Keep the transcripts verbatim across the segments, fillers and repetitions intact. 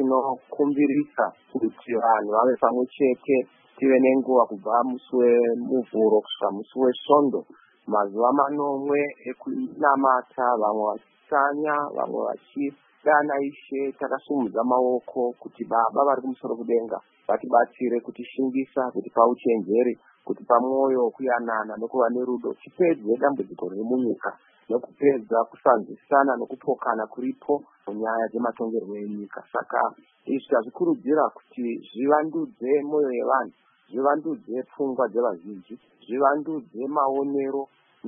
tinokumbirisa kuti vanhu vave pamwe chete, tive nenguva kubva musi wemuvhuro kusvika musi wesvondo, mazuva manomwe ekunamata, vamwe vachisanya, vamwe vachidana Ishe takasumudza maoko kuti Baba vari kumusoro kudenga vatibatsire kutishingisa, kutipa uchenjeri, kutipa mwoyo kuyanana nokuva nerudo, tipedze dambudziko riri munyika nokupedza kusanzwisana nokupokana kuripo munyaya dzematongerwo enyika. Saka izvi tazvikurudzira kuti zvivandudze mwoyo yevanhu, zvivandudze pfungwa dzevazhinji, zvivandudze maonero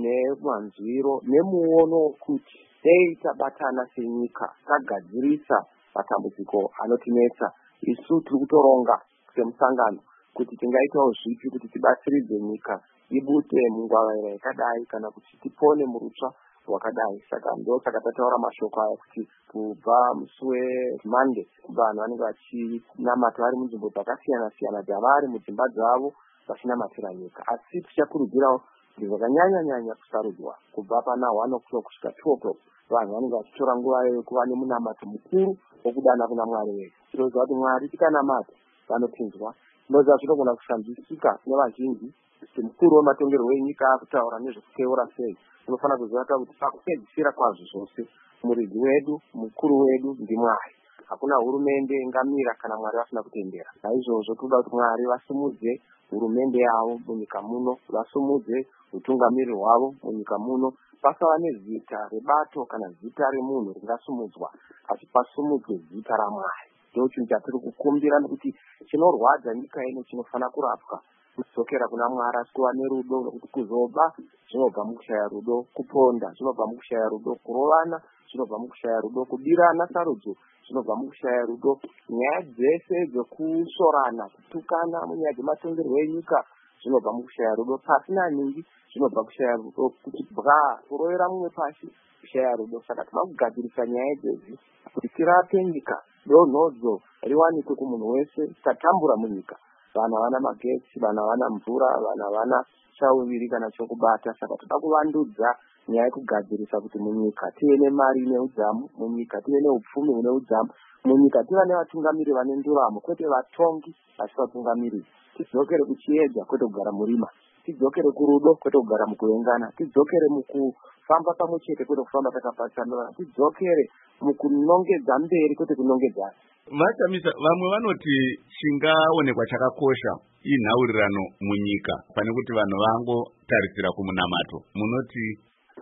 nemanzwiro nemuono wekuti dei tabatana senyika tagadzirisa matambudziko anotinetsa. Isu tiri kutoronga semusangano kuti tingaitawo zvipi kuti tibatsiridze nyika ibute mungwavaira yakadai kana kuti tipone murutsva rwakadai. Saka ndosaka tataura mashoko aya kuti kubva musi weMonday vanhu vanenge vachinamata vari munzvimbo dzakasiyana siyana dzavari mudzimba dzavo vachinamatira nyika. Asi tichakurudzirawo kuti zvakanyanya nyanya kusarudzwa kubva pana one o'clock kusvika two o'clock vanhu vanenge vachitora nguva yekuva nemunamato mukuru wokudana kuna Mwari wedu. Tinoziva kuti Mwari tikanamata vanopinzwa. Tinoziva zvinogona kushandisika nevazhinji kuti mukuru wematongerwo enyika akutaura nezvekuteura sei. Tinofanira kuziva kuti pakupedzisira kwazvo zvose muridzi wedu, mukuru wedu ndiMwari. Hakuna hurumende ingamira kana Mwari vasina kutendera. Naizvozvo toda kuti Mwari vasumudze hurumende yavo munyika muno, vasumudze utungamiri hwavo munyika muno, pasava nezita rebato kana zita remunhu ringasumudzwa, asi pasumudzwe zita raMwari. Ndoo chinhu chatiri kukumbira nekuti chinorwadza nyika ino chinofana kurapwa kudzokera kuna Mwari, asi kuva nerudo, nokuti kuzoba zvinobva mukushaya rudo, kuponda zvinobva mukushaya rudo, kurovana zvinobva mukushaya rudo, kudirana sarudzo zvinobva mukushaya rudo. Nyaya dzese dzokusorana, kutukana munyaya dzematongerwo enyika zvinobva mukushaya rudo. Pasina ningi zvinobva kushaya rudo, kuti bwa kurovera mumwe pashi kushaya rudo. Saka tinoda kugadzirisa nyaya idzodzi kuti tirape nyika, donhodzo riwanikwe kumunhu wese tatambura munyika. Vanhu havana magetsi, vanhu havana mvura, vanhu havana chauviri kana chokubata. Saka toda kuvandudza nyaya yekugadzirisa kuti munyika tive nemari neudzamu, munyika tive neupfumi hune udzamu, munyika tive nevatungamiri vane nduramo, kwete vatongi asi vatungamiri. Tidzokere kuchiedza kwete kugara murima, tidzokere kurudo kwete kugara mukuvengana, tidzokere mukufamba pamwe chete kwete kufamba takapatsanana, tidzokere mukunongedza mberi kwete kunongedzana. Vachamisa, vamwe vanoti chingaonekwa chakakosha inhaurirano munyika pane kuti vanhu vangotarisira kumunamato. Munoti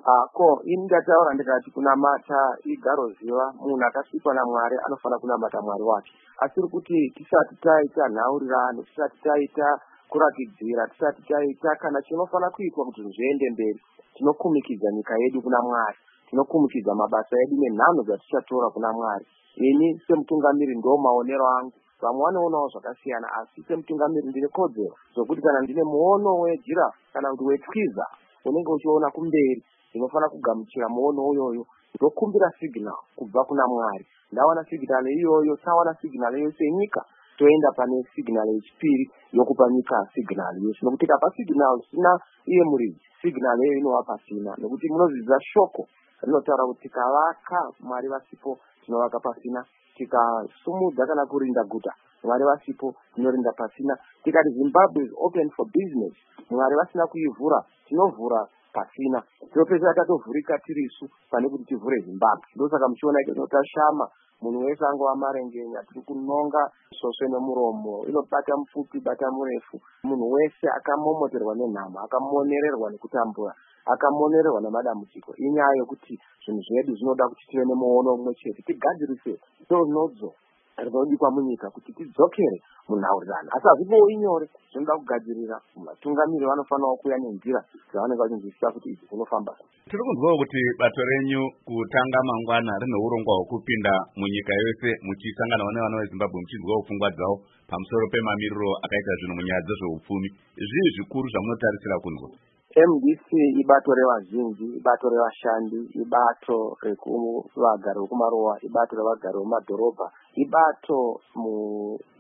ako ini ndataura ndikati kunamata igaro ziva munhu akasikwa naMwari anofana kunamata Mwari wake. Asi kuti tisati taita nhaurirano, tisati taita kurakidzira, tisati taita kana chinofana kuitwa kuti zviende mberi, tinokumikidza nyika yedu kuna Mwari, tinokumikidza mabasa edu nenhamo dzatichatora kuna Mwari. Ini semutungamiri ndo maonero angu, vamwe vanoonawo zvakasiyana, asi semutungamiri ndine kodzero zvokuti kana ndine muono wejira kana kuti wetwiza unenge uchiona kumberi, ndinofana kugamuchira muono uyoyo, ndokumbira signal kubva kuna Mwari. Ndawana signal iyoyo, tawana signal iyoyo senyika, toenda pane signal yechipiri yokupa nyika signal iyoyo. Nokuti tikapa signal sina iye muridzi, signal iyoyo inova pasina, nokuti munozvidza shoko rinotaura kuti tikavaka Mwari vasipo tinovaka pasina, tikasumudza kana kurinda guta Mwari vasipo tinorinda pasina, tikati Zimbabwe is open for business Mwari vasina kuivhura tinovhura pasina, tinopedzisira tatovhurika tirisu pane kuti tivhure Zimbabwe. Ndosaka muchiona iko tinotashama munhu wese angova marengenya, tiri kunonga svosve nemuromo, inobata mupfupi bata murefu, munhu wese akamomoterwa nenhama, akamonererwa nekutambura, akamonererwa nemadambudziko. Inyaya yokuti zvinhu zvedu zvinoda kuti tive nemuono mumwe chete, tigadzirise donhodzo rinodikwa munyika kuti tidzokere munhaurirano. Asi hazvipowo inyore, zvinoda kugadzirira. Vatungamiri vanofanirawo kuuya nenzira dzavanenge vachinzwisisa kuti idzi dzinofamba. Tiri kunzwawo kuti bato renyu kutanga mangwana rine urongwa hwekupinda munyika yose muchisangana nevana veZimbabwe muchinzwawo pfungwa dzavo pamusoro pemamiriro akaita zvinhu munyaya dzezveupfumi. Zvii zvikuru zvamunotarisira kunzwa? M D C ibato revazhinji, ibato revashandi, ibato rekuvagari vekumaruwa, ibato revagari vemumadhorobha, ibato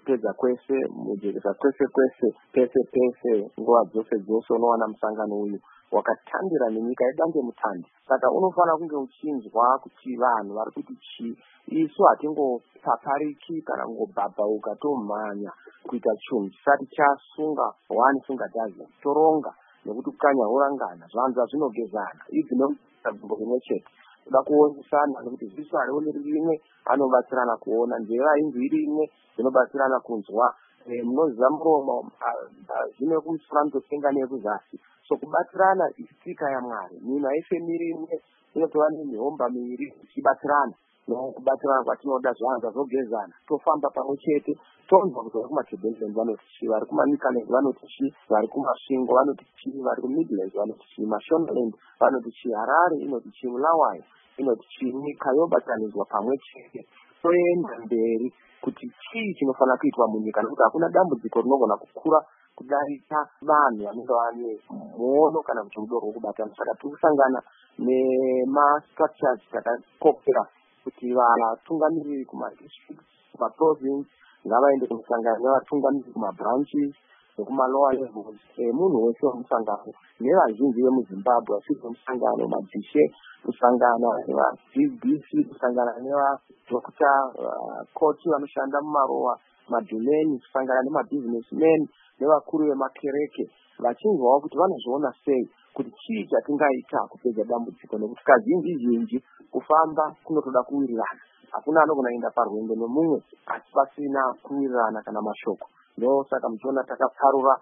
mukupedza kwese mujekesa kwese kwese pese pese nguva dzose dzose unowana musangano uyu wakatandira nenyika yedandemutande. Saka unofanira kunge uchinzwa kuti vanhu vari kuti chi isu hatingopapariki kana kungobhabhauka tomhanya kuita chinhu chisati chasunga wani sunga dhazi toronga nekuti kukanya urangana zvanza zvinogezana idzi nobvumbo rimwe chete kuda kuonesana nekuti ziso harioni rimwe anobatsirana kuona, nzeva inzwi rimwe dzinobatsirana kunzwa, munoziva muromo zvine kumusura mutotenga nekuzasi. So kubatsirana isika yaMwari. Munhu aifemiri imwe inotova nemihomba miviri ichibatsirana. Nokubatsirana kwatinoda zvanza zvogezana tofamba pamwe chete tonzwa kuti vari kumaTebeleland vanoti chi, vari kumaNicaland vanoti chi, vari kumasvingo vanoti chi, vari kuMidlands vanoti chi, Mashonaland vanoti chi, Harare inoti chi, Bulawayo inoti chi, nyika yobatsanidzwa pamwe chete toenda mberi kuti chii chinofanira kuitwa munyika nekuti hakuna dambudziko rinogona kukura kudarika vanhu vanenge vane muono kana kuti rudo rwokubatana. Saka tiri kusangana nemastructures takakopera kuti vatungamiriri kumadistrict kumaprovince ngavaende kumusangano nevatungamiriri kumabranches nekumalower levels emunhu wese wemusangano nevazhinji vemuZimbabwe vasiri vemusangano, mabhishe kusangana neva-D B C kusangana nevadokta koti vanoshanda mumarowa madhumeni kusangana nemabusinessmen nevakuru vemakereke vachinzwawo kuti vanozviona sei kuti chii chatingaita kupedza dambudziko nekuti kazhinji zhinji kufamba kunotoda kuwirirana. Hakuna anogona kuenda parwendo nomumwe asi pasina kuwirirana kana mashoko. Ndosaka muchiona takaparura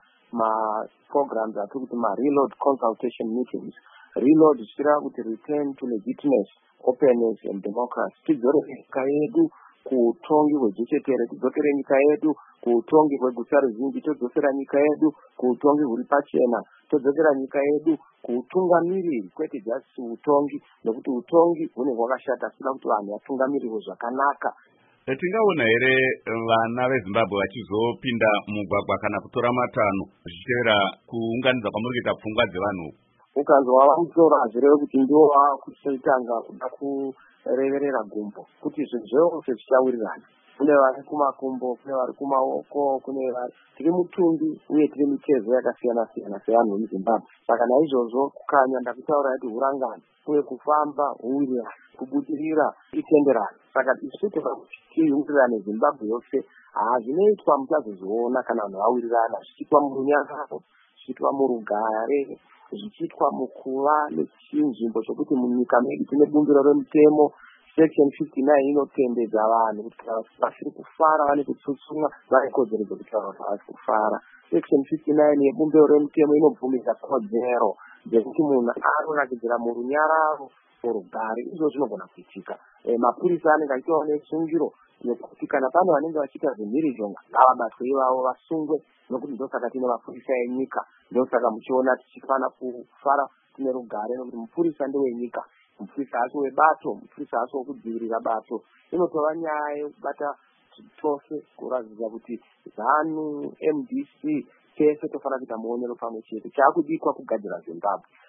maprograms atiri kuti ma-reload consultation meetings. Reload zvichireva kuti return to legitimacy, openness and democracy. Tidzorere nyika yedu kuutongi hwejechetere, tidzokere nyika yedu kuutongi hweguta ruzhinji, todzokera nyika yedu kuutongi huri pachena, todzokera nyika yedu kuutungamiriri kwete jasi utongi nekuti utongi hune hwakashata sida kuti vanhu vatungamirire zvakanaka. Tingaona here vana veZimbabwe vachizopinda mugwagwa kana kutora matanho zvichitevera kuunganidza kwamuri kuita pfungwa dzevanhu? Ukanzwa vamutora hazvireve kuti ndivo vakuchitanga kuda kureverera gumbo kuti zvinhu zvose zvichawirirana. Kune vari kumakumbo, kune vari kumaoko, kune vari tiri mutumbi uye tiri mitezo yakasiyana siyana sevanhu vemuZimbabwe. Saka naizvozvo kukanya ndakutaura kuti hurangana uye kufamba huwirirana, kubudirira itenderana. Saka isu tiwirirane Zimbabwe yose hazvinoitwa muchazozviona kana vanhu vawirirana zvichiitwa murunyararo, zvichiitwa murugare, zvichiitwa mukuva nechinzvimbo chokuti munyika medu tine bumbiro remutemo section fifty-nine inotendedza vanhu kuti vasiri kufara vane kutsutsumwa vane kodzero dzekuti vanhu havasi kufara. Section fifty-nine yebumbiro remutemo inobvumidza kodzero dzekuti munhu anorakidzira murunyararo murugare. Izvo zvinogona kuitika. Mapurisa anenge achiitawo nesungiro yekuti kana pane vanenge vachiita zvemhirizhonga ngavabatwe ivavo vasungwe nokuti ndosaka tine mapurisa enyika. Ndosaka muchiona tichifana kufara tine rugare nokuti mupurisa ndewenyika. Mupurisa hacho webato, mupurisa hacho wekudzivirira bato. Inotova nyaya yekubata tose kuratidza kuti ZANU, M D C tese tofanira kuita muonero pamwe chete. Chaakudikwa kugadzira Zimbabwe.